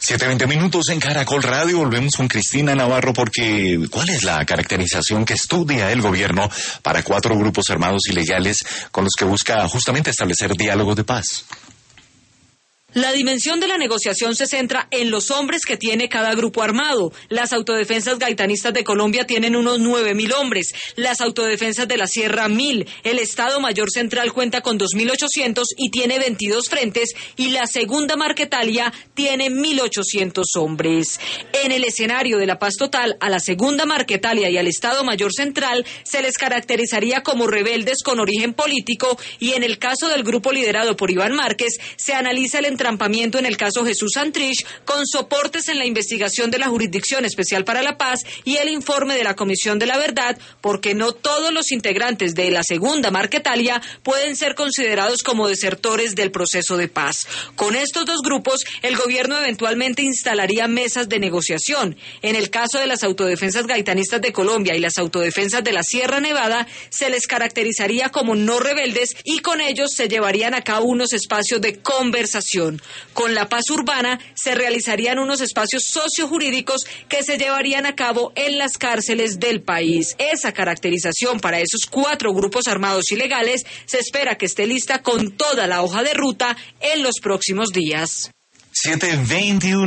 7:20 en Caracol Radio. Volvemos con Cristina Navarro porque ¿cuál es la caracterización que estudia el gobierno para 4 grupos armados ilegales con los que busca justamente establecer diálogos de paz? La dimensión de la negociación se centra en los hombres que tiene cada grupo armado. Las autodefensas gaitanistas de Colombia tienen unos 9.000 hombres, las autodefensas de la Sierra 1.000, el Estado Mayor Central cuenta con 2.800 y tiene 22 frentes, y la Segunda Marquetalia tiene 1.800 hombres. En el escenario de la paz total, a la Segunda Marquetalia y al Estado Mayor Central se les caracterizaría como rebeldes con origen político, y en el caso del grupo liderado por Iván Márquez, se analiza el entrampamiento en el caso Jesús Santrich, con soportes en la investigación de la Jurisdicción Especial para la Paz y el informe de la Comisión de la Verdad, porque no todos los integrantes de la Segunda Marquetalia pueden ser considerados como desertores del proceso de paz. Con estos dos grupos, el gobierno eventualmente instalaría mesas de negociación. En el caso de las autodefensas gaitanistas de Colombia y las autodefensas de la Sierra Nevada, se les caracterizaría como no rebeldes y con ellos se llevarían a cabo unos espacios de conversación. Con la paz urbana se realizarían unos espacios sociojurídicos que se llevarían a cabo en las cárceles del país. Esa caracterización para esos 4 grupos armados ilegales se espera que esté lista con toda la hoja de ruta en los próximos días. 7:21